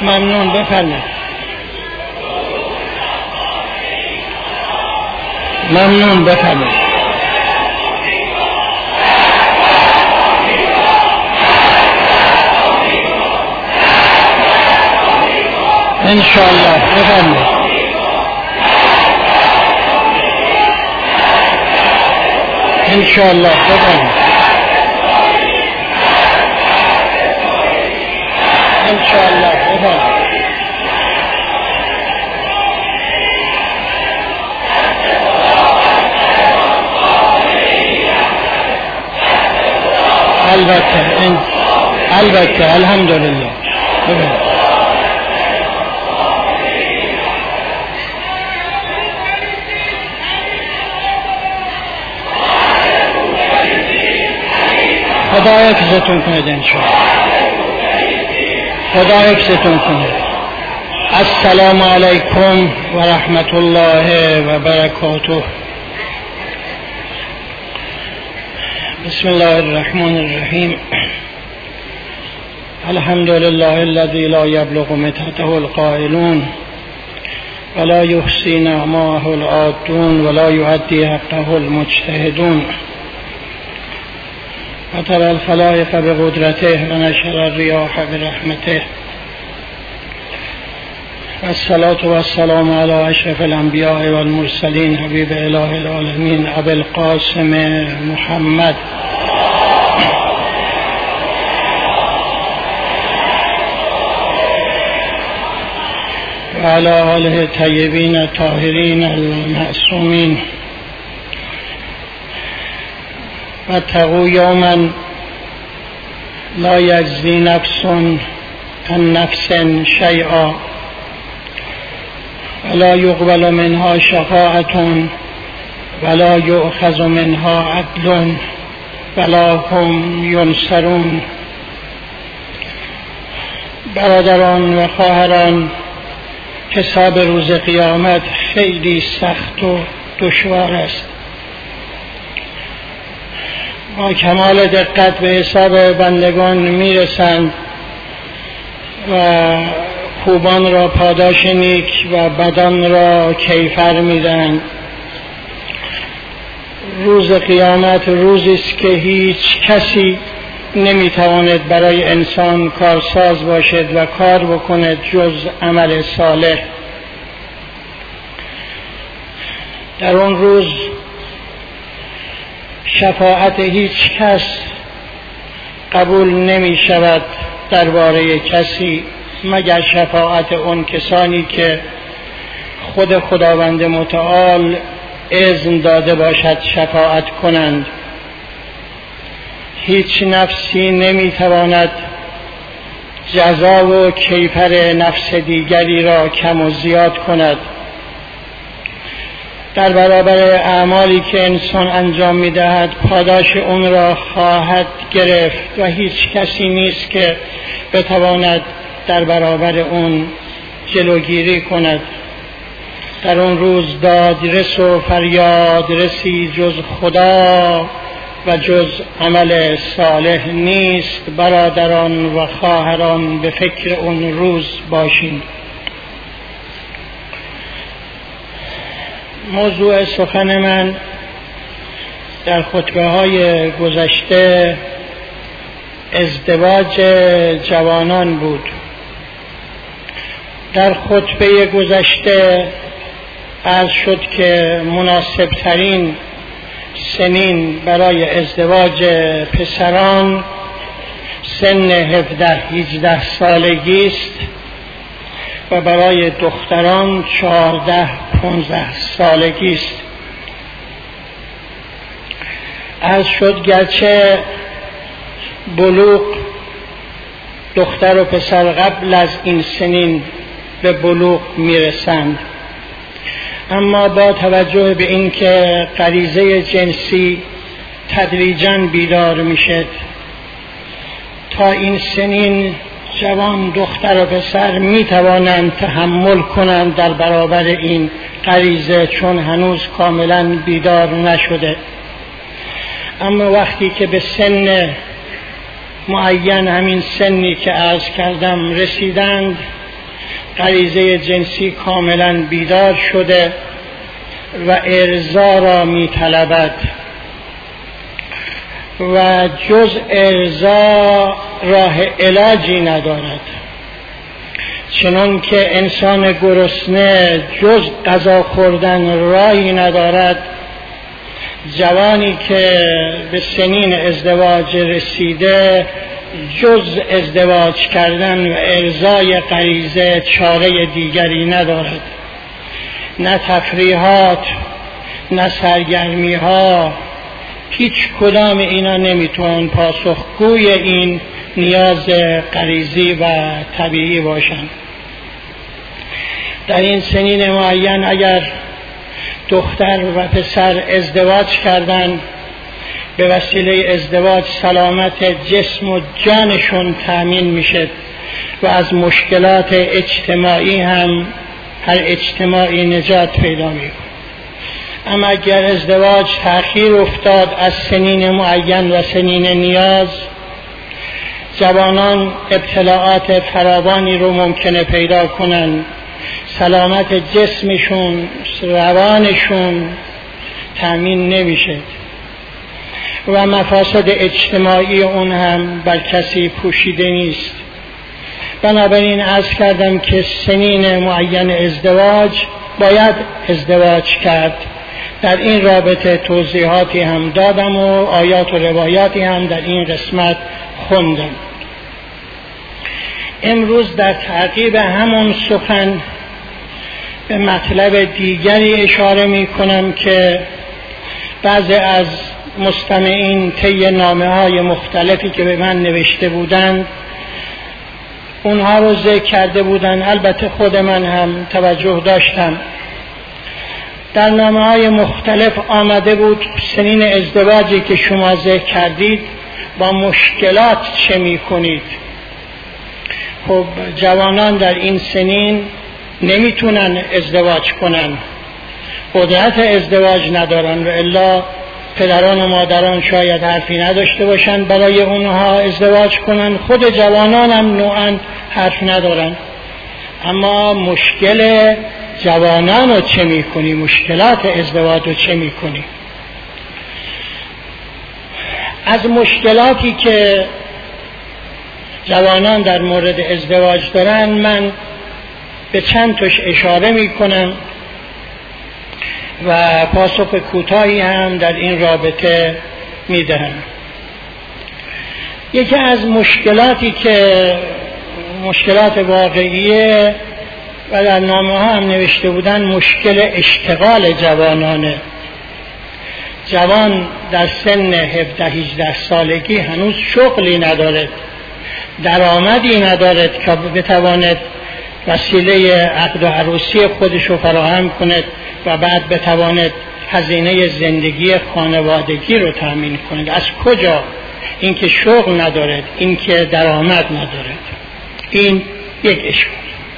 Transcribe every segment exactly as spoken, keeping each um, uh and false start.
ممنون، بفرمایید. ممنون، بفرمایید. انشاءالله، بفرمایید. انشاءالله، بفرمایید. انشاءالله، بفرمایید. البته این البته الحمدلله. بفرمایید. خدا حفظتون کنید انشاءالله. خدا حفظتون کنید. السلام علیکم و رحمت الله و برکاته. بسم الله الرحمن الرحیم. الحمد لله الذي لا يبلغ مدحته القائلون ولا يحصي نعماه العادون ولا يؤدي حقه المجتهدون وترى الخلائق بقدرته ونشر الرياح برحمته والصلاة والسلام على أشرف الأنبياء والمرسلين حبيب إله العالمين أبي القاسم محمد وعلى آله الطيبين الطاهرين المعصومين واتقوا يوما لا يجزي نفس عن نفس شيئا ولا يقبل منها شفاعة ولا يؤخذ منها عدل ولا هم ينصرون. برادران و خواهران، حساب روز قیامت خیلی سخت و دشوار است. با کمال دقت به حساب بندگان میرسند و خوبان را پاداش نیک و بدان را کیفر میدهند. روز قیامت روزی است که هیچ کسی نمیتواند برای انسان کارساز باشد و کار بکند جز عمل صالح. در اون روز شفاعت هیچ کس قبول نمی شود درباره کسی مگر شفاعت اون کسانی که خود خداوند متعال اذن داده باشد شفاعت کنند. هیچ نفسی نمی تواند جزا و کیفر نفس دیگری را کم و زیاد کند. در برابر اعمالی که انسان انجام می دهد پاداش اون را خواهد گرفت و هیچ کسی نیست که بتواند در برابر اون جلوگیری کند. در اون روز دادرس و فریاد رسی جز خدا و جز عمل صالح نیست. برادران و خواهران، به فکر اون روز باشین. موضوع سخن من در خطبه های گذشته ازدواج جوانان بود. در خطبه گذشته عرض شد که مناسب ترین سنین برای ازدواج پسران سن هفده هجده سالگی است و برای دختران چهارده پانزده سالگی است. عرض شد گرچه بلوغ دختر و پسر قبل از این سنین به بلوغ میرسند، اما با توجه به این که غریزه جنسی تدریجاً بیدار میشد، تا این سنین جوان دختر و پسر می توانند تحمل کنند در برابر این غریزه، چون هنوز کاملا بیدار نشده. اما وقتی که به سن معین، همین سنی که عرض کردم، رسیدند، غریزه جنسی کاملا بیدار شده و ارضا را می طلبد و جز ارضا راه علاجی ندارد، چنان که انسان گرسنه جز غذا خوردن راهی ندارد، جوانی که به سنین ازدواج رسیده جز ازدواج کردن و ارضای غریزه چاره دیگری ندارد. نه تفریحات نه سرگرمی ها، هیچ کدام اینا نمیتوان پاسخگوی این نیاز غریزی و طبیعی باشند. در این سنین معین اگر دختر و پسر ازدواج کردند، به وسیله ازدواج سلامت جسم و جانشون تأمین میشه و از مشکلات اجتماعی هم هر اجتماعی نجات پیدا میکنه. اما اگر ازدواج تأخیر افتاد از سنین معین و سنین نیاز، جوانان ابتلاعات فراوانی رو ممکنه پیدا کنن، سلامت جسمشون روانشون تأمین نمیشه و مفاسد اجتماعی اون هم بر کسی پوشیده نیست. بنابراین عرض کردم که سنین معین ازدواج باید ازدواج کرد. در این رابطه توضیحاتی هم دادم و آیات و روایاتی هم در این قسمت خوندم. امروز در تعقیب همون سخن به مطلب دیگری اشاره می کنم که بعضی از مستمعین طی نامه های مختلفی که به من نوشته بودند اونها رو ذکر کرده بودند، البته خود من هم توجه داشتم. در نامه های مختلف آمده بود سنین ازدواجی که شما ذکر کردید با مشکلات چه می کنید؟ خب جوانان در این سنین نمیتونن ازدواج کنن، قدرت ازدواج ندارن و الا پدران و مادران شاید حرفی نداشته باشن برای اونها ازدواج کنن، خود جوانان هم نوعا حرف ندارن. اما مشکل جوانان رو چه میکنی؟ مشکلات ازدواج رو چه میکنی؟ از مشکلاتی که جوانان در مورد ازدواج دارن من به چند تاش اشاره میکنم و پاسخ کوتاهی هم در این رابطه میدهم. یکی از مشکلاتی که مشکلات واقعیه و در نامه ها هم نوشته بودن مشکل اشتغال جوانانه. جوان در سن هفده هجده سالگی هنوز شغلی ندارد، درآمدی ندارد که بتواند وسیله عقد و عروسی خودش رو فراهم کند و بعد بتواند هزینه زندگی خانوادگی رو تامین کند. از کجا؟ اینکه شغل ندارد، اینکه درآمد ندارد. این یک اشکال.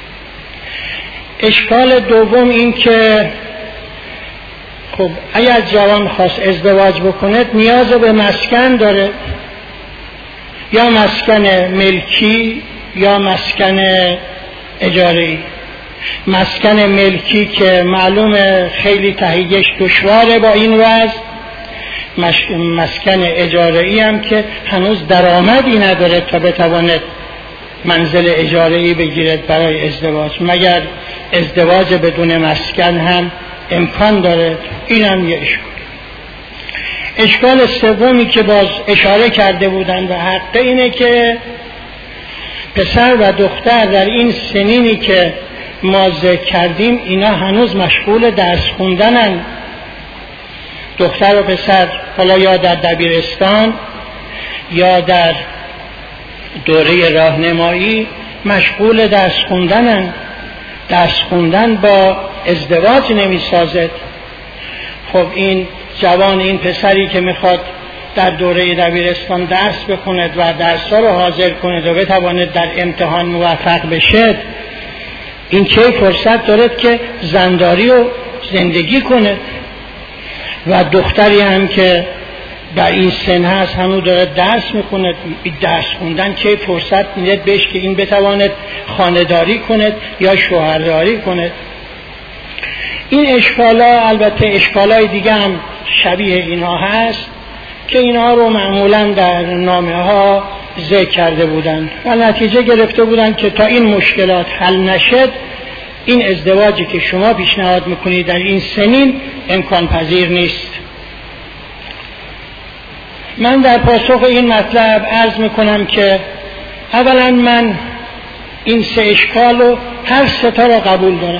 اشکال دوم این که خب اگر جوان خواست ازدواج بکند نیاز به مسکن داره، یا مسکن ملکی یا مسکن اجاره‌ای. مسکن ملکی که معلومه خیلی تهیهش دشواره با این وضع، مسکن اجاره‌ای هم که هنوز درآمدی نداره تا بتواند منزل اجاره‌ای بگیرد برای ازدواج، مگر ازدواج بدون مسکن هم امکان داره. این هم یه اشکال. اشکال سومی که باز اشاره کرده بودند و حق اینه که پسر و دختر در این سنینی که ما ذکر کردیم اینا هنوز مشغول درس خوندنن. دختر و پسر حالا یا در دبیرستان یا در دوره راهنمایی مشغول درس خوندنن. درس خوندن با ازدواج نمی سازد. خب این جوان، این پسری که میخواد در دوره دبیرستان درس بخوند و درس‌ها رو حاضر کند و بتواند در امتحان موفق بشه، این چه فرصت دارد که زنداری رو زندگی کند. و دختری هم که در این سن هست هنوز داره درس میخوند، درس خوندن که فرصت میده بهش که این بتواند خانه‌داری کند یا شوهرداری کند. این اشکالا البته اشکالای دیگه هم شبیه اینها هست که اینها رو معمولا در نامه ها ذکر کرده بودند و نتیجه گرفته بودند که تا این مشکلات حل نشد این ازدواجی که شما پیشنهاد میکنید در این سنین امکان پذیر نیست. من در پاسخ این مطلب عرض میکنم که اولا من این سه اشکال رو هر سه تا را قبول دارم.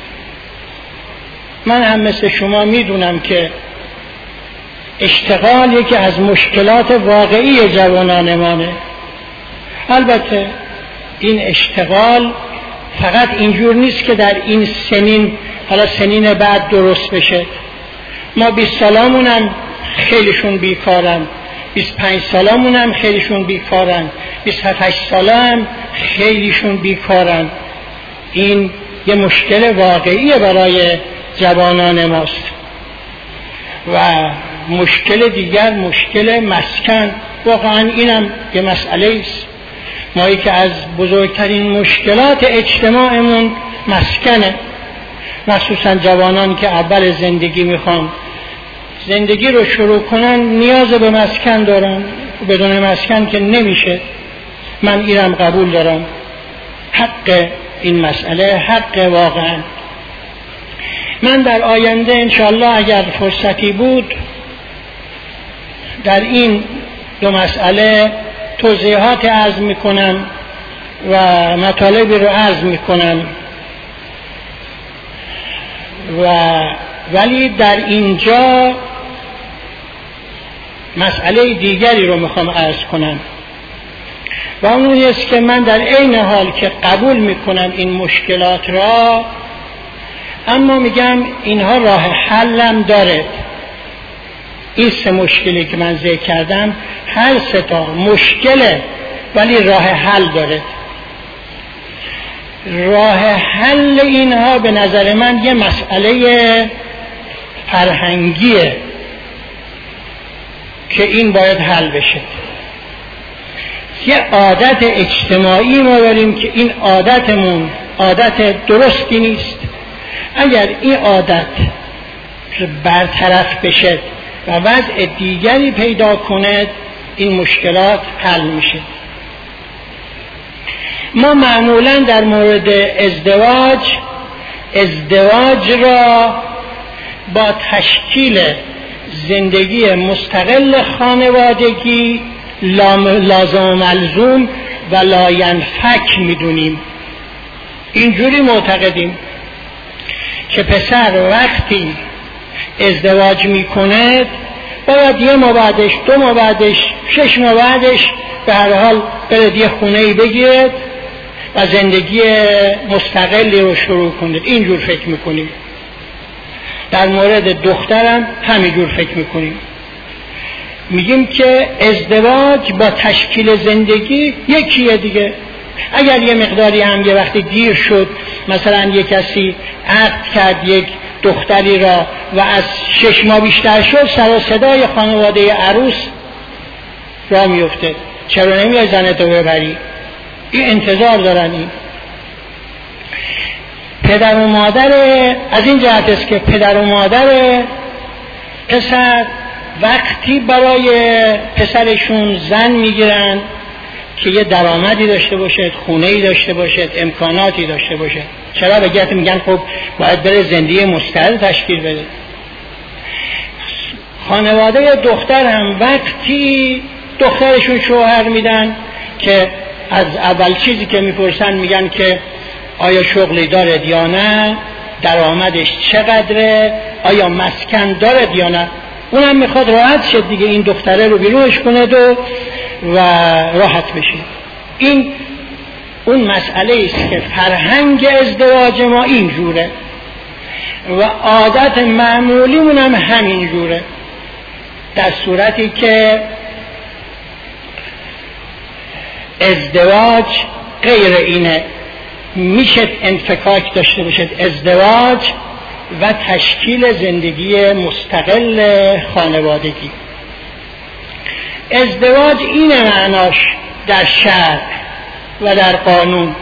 من هم مثل شما میدونم که اشتغال یکی از مشکلات واقعی جوانانمانه. البته این اشتغال فقط اینجور نیست که در این سنین حالا سنین بعد درست بشه. ما بیست سالامون هم خیلیشون بیکارن، بیست و پنج سالامون هم خیلیشون بیکارن، بیست و هشت ساله هم خیلیشون بیکارن. این یه مشکل واقعیه برای جوانان ماست. و مشکل دیگر مشکل مسکن، واقعا اینم یه مسئله است. مایی که از بزرگترین مشکلات اجتماعمون مسکنه، مخصوصا جوانان که اول زندگی میخوان زندگی رو شروع کنن نیاز به مسکن دارن، بدون مسکن که نمیشه. من اینم قبول دارم، حق این مسئله حق واقعا. من در آینده انشاءالله اگر فرصتی بود در این دو مسئله توضیحات عرض میکنم و مطالبی رو عرض میکنم و ولی در اینجا مسئله دیگری رو میخوام عرض کنم و اون است که من در عین حال که قبول میکنم این مشکلات را، اما میگم اینها راه حلم داره. این سه مشکلی که من ذکر کردم هر سه تا مشکله ولی راه حل داره. راه حل اینها به نظر من یه مسئله فرهنگیه که این باید حل بشه. یه عادت اجتماعی ما داریم که این عادتمون عادت درستی نیست. اگر این عادت برطرف بشه و وضع دیگری پیدا کند این مشکلات حل میشه. ما معمولا در مورد ازدواج ازدواج را با تشکیل زندگی مستقل خانوادگی لازم و ملزوم و لاینفک میدونیم. اینجوری معتقدیم که پسر وقتی ازدواج میکنه باید یه ماه بعدش، دو ماه بعدش، شش ماه بعدش به هر حال برد یه خونه‌ای بگیرد و زندگی مستقلی رو شروع کنید. اینجور فکر میکنیم. در مورد دخترم همینجور فکر میکنیم. میگیم که ازدواج با تشکیل زندگی یکیه دیگه. اگر یه مقداری هم یه وقتی دیر شد، مثلا یه کسی عقد کرد یک دختری را و از شش ماه بیشتر شد، سر و صدای خانواده عروس را میفته چرا نمیای زنتو ببری؟ این انتظار دارن. این پدر و مادر از این جهت است که پدر و مادر پسر وقتی برای پسرشون زن میگیرن که یه درآمدی داشته باشد، خونه‌ای داشته باشد، امکاناتی داشته باشد. چرا بگیرد میگن خب باید بره زندگی مستقل تشکیل بده. خانواده دختر هم وقتی دخترشون شوهر میدن که از اول چیزی که میپرسن میگن که آیا شغلی دارد یا نه، درآمدش چقدره، آیا مسکن دارد یا نه. اونم میخواد راحت شد دیگه، این دختره رو بیرونش کنه و و راحت بشه. این اون مسئله است که فرهنگ ازدواج ما این جوره و عادت معمولیمون هم همین جوره. در صورتی که ازدواج غیر اینه، میشه انفکاک داشته باشد ازدواج و تشکیل زندگی مستقل خانوادگی. ازدواج این معناش در شرع و در قانون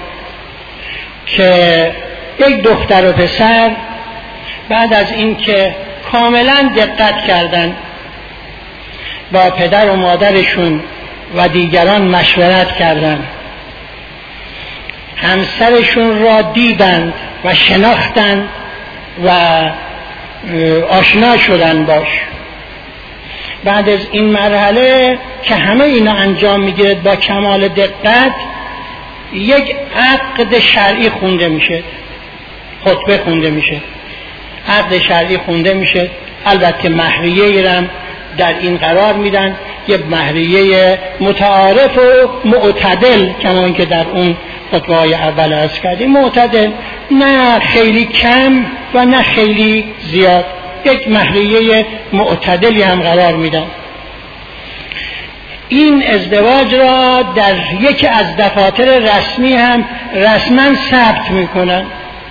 که یک دختر و پسر بعد از اینکه کاملا دقت کردن، با پدر و مادرشون و دیگران مشورت کردند، همسرشون را دیدند و شناختند و آشنا شدن باش. بعد از این مرحله که همه اینا انجام میگیرد با کمال دقت، یک عقد شرعی خونده میشه، خطبه خونده میشه، عقد شرعی خونده میشه. البته مهریه ایرم در این قرار میدن، یه مهریه متعارف و معتدل، کما اینکه در اون خطبه های اول عرض کردیم، معتدل، نه خیلی کم و نه خیلی زیاد، یک مهریه معتدلی هم قرار میدن. این ازدواج را در یکی از دفاتر رسمی هم رسما ثبت میکنن.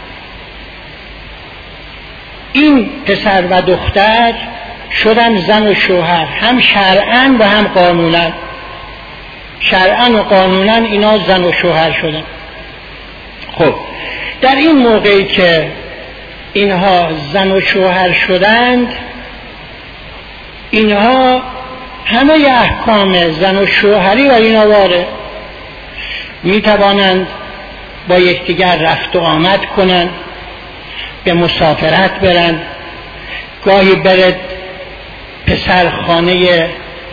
این پسر و دختر شدن زن و شوهر، هم شرعاً و هم قانوناً. شرعاً و قانوناً اینا زن و شوهر شدن. خب در این موقعی که اینها زن و شوهر شدند، اینها همه احکام زن و شوهری و اینا وارد، می توانند با یکدیگر رفت و آمد کنند، به مسافرت برند، گاهی برد پسر خانه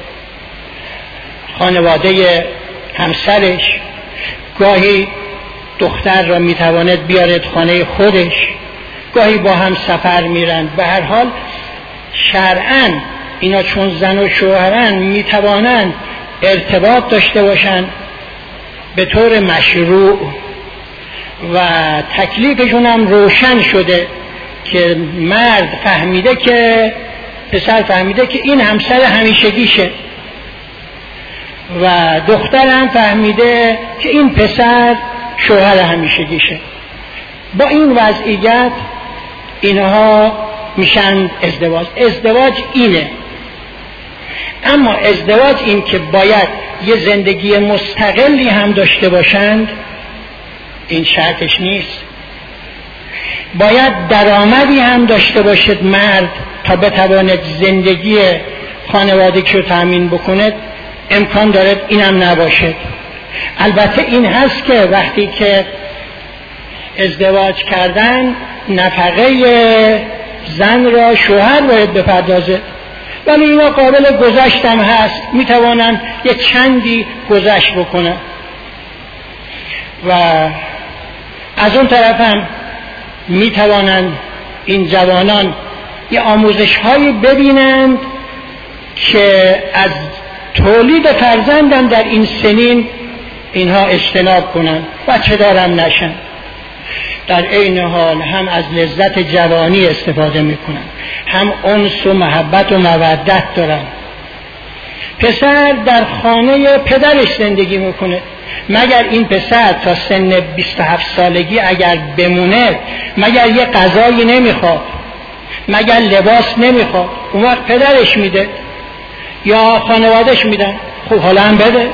خانواده همسرش، گاهی دختر را میتواند بیارد خانه خودش، گاهی با هم سفر میرند. به هر حال شرعاً اینا چون زن و شوهرن میتوانند ارتباط داشته باشند به طور مشروع و تکلیفشون هم روشن شده که مرد فهمیده که پسر فهمیده که این همسر همیشگیشه و دختر هم فهمیده که این پسر شوهر همیشگیشه. با این وضعیت اینها میشن ازدواج. ازدواج اینه. اما ازدواج این که باید یه زندگی مستقلی هم داشته باشند، این شرطش نیست. باید درآمدی هم داشته باشد مرد تا بتواند زندگی خانوادگی رو تأمین بکند، امکان دارد اینم نباشد. البته این هست که وقتی که ازدواج کردن نفقه زن را شوهر باید بپردازه، ولی اینا قابل گذشت هم هست، میتوانن یه چندی گذشت بکنن. و از اون طرف هم میتوانند این جوانان یه آموزش هایی ببینند که از تولید فرزندم در این سنین اینها اجتناب کنند، بچه دارم نشن. در عین حال هم از لذت جوانی استفاده میکنن، هم انس و محبت و مودت دارن. پسر در خانه پدرش زندگی میکنه، مگر این پسر تا سن بیست و هفت سالگی اگر بمونه مگر یه غذایی نمیخواد، مگر لباس نمیخواد، اون وقت پدرش میده یا خانوادش میدن، خب حالا هم بده.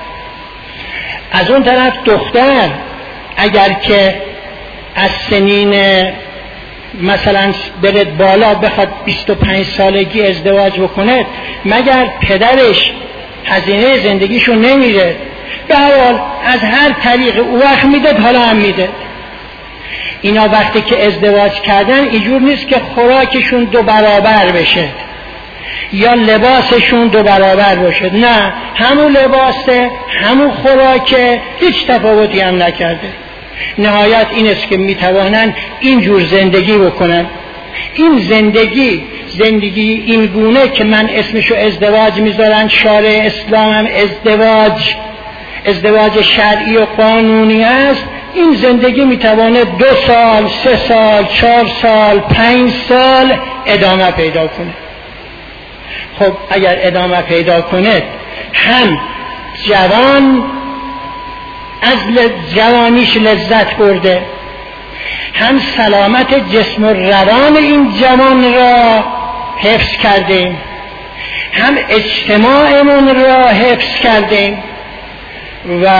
از اون طرف دختر اگر که از سنین مثلا برد بالا بخواد بیست و پنج سالگی ازدواج بکنه، مگر پدرش هزینه زندگیشو نمیده؟ به هر حال از هر طریق او وقت میده، حالا هم میده. اینا وقتی که ازدواج کردن اینجور نیست که خوراکشون دو برابر بشه یا لباسشون دو برابر باشه، نه، همون لباسه، همون خوراکه، هیچ تفاوتی هم نکرده. نهایت این است که میتوانند اینجور زندگی بکنن. این زندگی زندگی این گونه که من اسمشو ازدواج میذارن، شارع اسلام هم ازدواج ازدواج شرعی و قانونی است. این زندگی میتواند دو سال، سه سال، چهار سال، پنج سال ادامه پیدا کنه. خب اگر ادامه پیدا کنه، هم جوان از جوانیش لذت برده، هم سلامت جسم و روان این جوان را حفظ کرده، هم اجتماعمون را حفظ کردیم و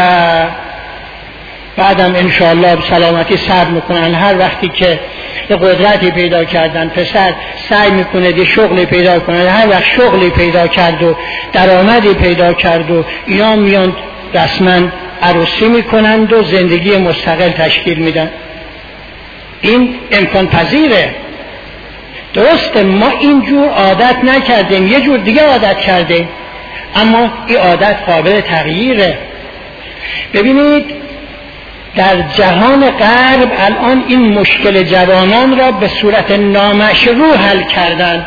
بعدم انشاءالله سلامتی صبر میکنن. هر وقتی که یه قدرتی پیدا کردن پسر سعی میکنه یه شغلی پیدا کنه، هر وقت شغلی پیدا کرد و درآمدی پیدا کرد و اینا میان رسما عروسی میکنند و زندگی مستقل تشکیل میدن. این امکان پذیره، درسته، ما اینجور عادت نکردیم، یه جور دیگه عادت کردیم، اما این عادت قابل تغییره. ببینید در جهان غرب الان این مشکل جوانان را به صورت نامشروع حل کردن،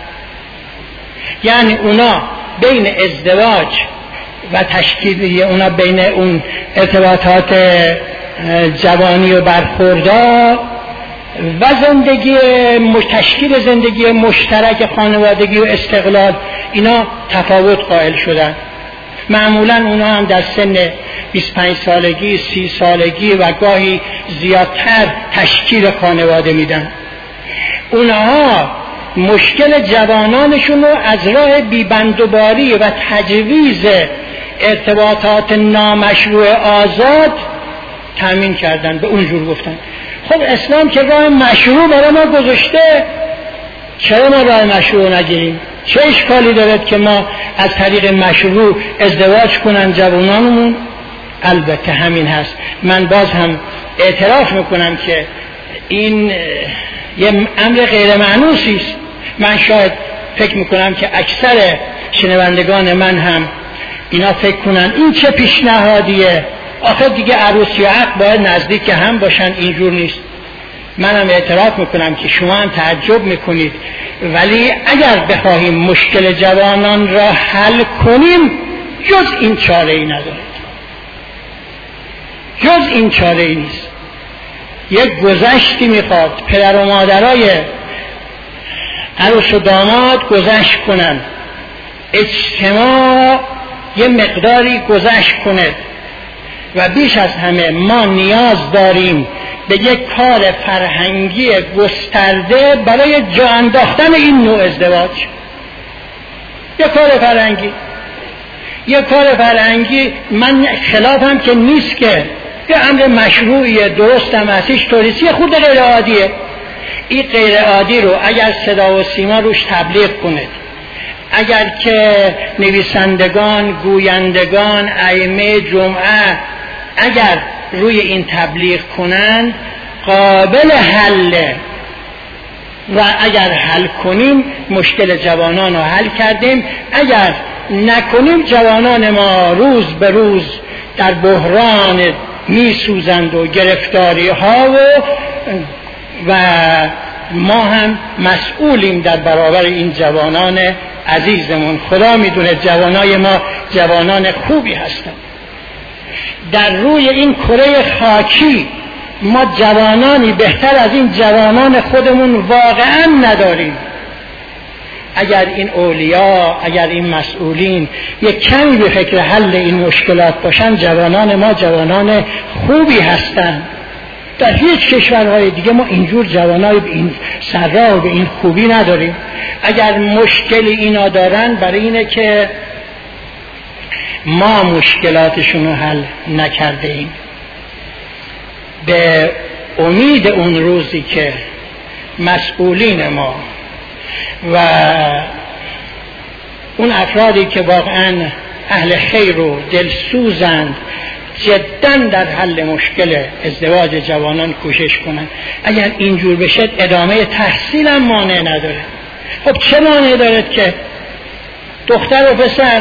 یعنی اونا بین ازدواج و تشکیل اونا بین اون ارتباطات جوانی و برخوردار و زندگی تشکیل زندگی مشترک خانوادگی و استقلال اینا تفاوت قائل شدن. معمولا اونا هم در سن بیست و پنج سالگی، سی سالگی و گاهی زیادتر تشکیل خانواده میدن. اونها مشکل جوانانشون رو از راه بیبندوباری و تجویز ارتباطات نامشروع آزاد تامین کردن، به اونجور گفتن. خب اسلام که راه مشروع برای ما گذاشته، چرا ما راه مشروع نگیریم؟ چه اشکالی دارد که ما از طریق مشروع ازدواج کنن جوانانمون؟ البته همین هست. من باز هم اعتراف میکنم که این یه امر غیر معنوسی است. من شاید فکر میکنم که اکثر شنوندگان من هم اینا فکر کنن این چه پیشنهادیه، آخه دیگه عروسی و عقد باید نزدیک هم باشن، اینجور نیست. منم اعتراف میکنم که شما هم تعجب میکنید، ولی اگر بخواهیم مشکل جوانان را حل کنیم جز این چاره ای ندارد، جز این چاره ای نیست. یک گذشتی میخواد پدر و مادرای عروس و داماد گذشت کنن، اجتماع یه مقداری گذشت کنه و بیش از همه ما نیاز داریم به یک کار فرهنگی گسترده برای جا انداختن این نوع ازدواج. یک کار فرهنگی یک کار فرهنگی من خلافم که نیست، که یه امر مشروعیه، درست هم هستیش، توریستی خود غیر عادیه. این غیر عادی رو اگر صدا و سیما روش تبلیغ کنه، اگر که نویسندگان، گویندگان، ائمه جمعه اگر روی این تبلیغ کنن قابل حله و اگر حل کنیم مشکل جوانان رو حل کردیم. اگر نکنیم جوانان ما روز به روز در بحران می سوزند و گرفتاری ها و و ما هم مسئولیم در برابر این جوانان عزیزمون. خدا میدونه جوانای ما جوانان خوبی هستند. در روی این کره خاکی ما جوانانی بهتر از این جوانان خودمون واقعا نداریم. اگر این اولیا، اگر این مسئولین یک کمی به فکر حل این مشکلات باشن، جوانان ما جوانان خوبی هستند. در هیچ کشورهای دیگه ما اینجور جوانای به این سرا و به این خوبی نداریم. اگر مشکل اینا دارن برای اینه که ما مشکلاتشون رو حل نکرده ایم. به امید اون روزی که مسئولین ما و اون افرادی که واقعا اهل خیر و دلسوزند جداً در حل مشکل ازدواج جوانان کوشش کنند. اگر اینجور بشه ادامه تحصیل هم مانع نداره. خب چه مانع دارد که دختر و پسر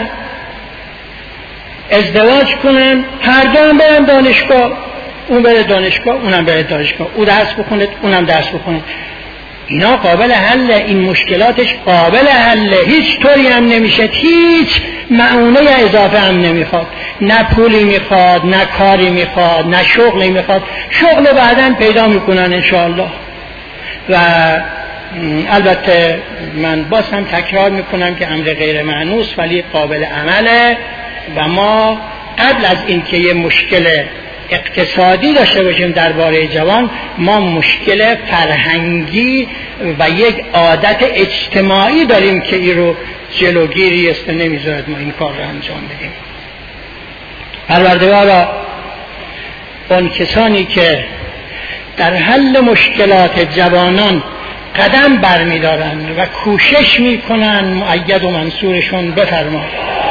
ازدواج کنن، هر دو هم برن دانشگاه، اون بره دانشگاه اونم بره دانشگاه، او درس بخونه اونم درس بخونه. اینا قابل حل، این مشکلاتش قابل حل، هیچ طوری هم نمیشه، هیچ معونه اضافه هم نمیخواد، نه پولی میخواد، نه کاری میخواد، نه شغلی میخواد. شغل بعداً پیدا میکنن انشاءالله. و البته من باز هم تکرار میکنم که امر غیر معنوس ولی قابل عمله و ما قبل از اینکه یه مشکل اقتصادی داشته باشیم درباره جوان، ما مشکل فرهنگی و یک عادت اجتماعی داریم که این رو جلوگیری است، نمیذارد ما این کار رو انجام بدیم. پروردگارا اون کسانی که در حل مشکلات جوانان قدم برمیدارند و کوشش میکنن، مؤید و منصورشون بفرما.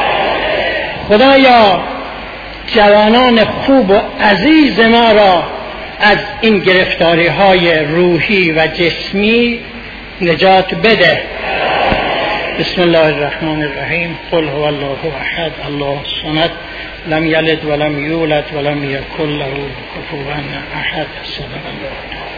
خدایا جوانان خوب و عزیز ما را از این گرفتاری های روحی و جسمی نجات بده. بسم الله الرحمن الرحیم. قل هو الله احد الله الصمد لم یلد ولم یولد ولم یکن له کفوا احد. صدق الله.